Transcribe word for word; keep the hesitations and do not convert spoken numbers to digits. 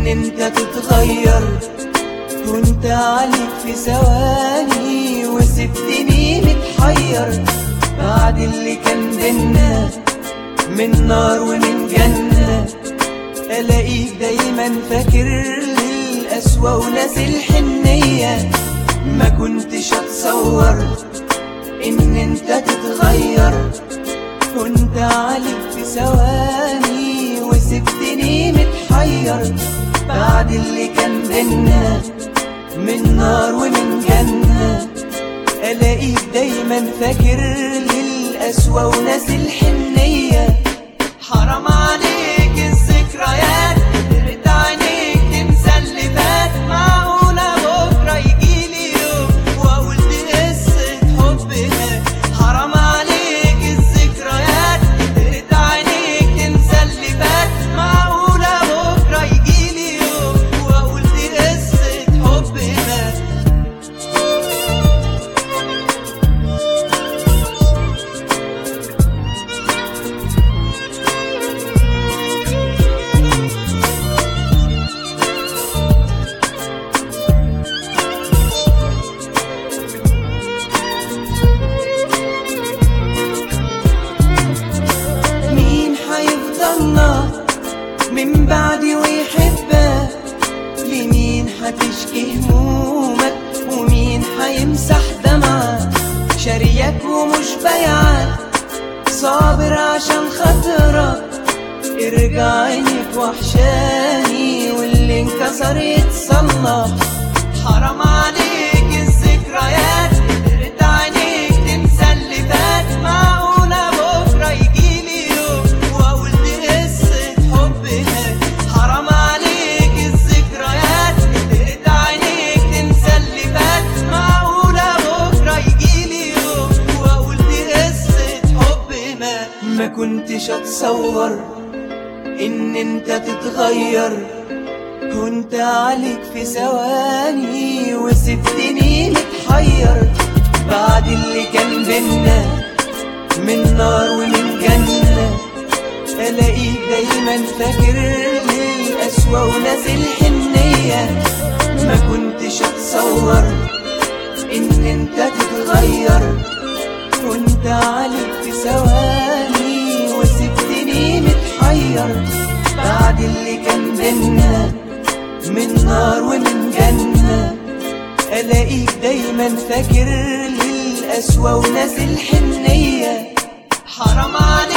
انت تتغير. كنت عليك في ثواني وسبتني متحير بعد اللي كان بينا من نار ومن جنة. الاقيك دايما فاكر القسوة وناس الحنية. ما كنتش اتصور ان انت تتغير. كنت عليك في ثواني وسبتني متحير بعد اللي كان بينا من نار ومن جنة. الاقيك دايما فاكر للقسوة وناس الحنية. حرام عليك الذكريات قدرت عينيك تنسى اللي فات. معقولة بكرة يجيلي يوم واقول دي قصة حبنا؟ حرام عليك الذكريات قدرت عينيك تنسى اللي فات. معقولة بكرة يجيلي يوم واقول دي قصة حبنا؟ من بعدي ويحبك؟ لمين هتشكي همومك ومين هيمسح دمعك؟ شاريك ومش بايعك صابر عشان خاطرك. ارجع عينيك وحشاني واللي انكسر يتصلح. حرام عليك الذكريات قدرت عينيك تنسى اللي فات. معقولة بكرة يجيلي يوم واقول دي قصة حبنا؟ حرام عليك الذكريات قدرت عينيك تنسى اللي فات. معقولة بكرة يجيلي يوم واقول دي قصة حبنا؟ ما كنتش اتصور ان انت تتغير. كنت عليك في ثواني وسبتني متحير بعد اللي كان بينا من نار ومن جنة. الاقيك دايما فاكر للقسوة وناس الحنية. ما كنتش اتصور ان انت تتغير. كنت عليك في ثواني وسبتني متحير بعد اللي كان بينا من نار ومن جنة. الاقيك دايما فاكر للقسوة وناس الحنية. حرام عليك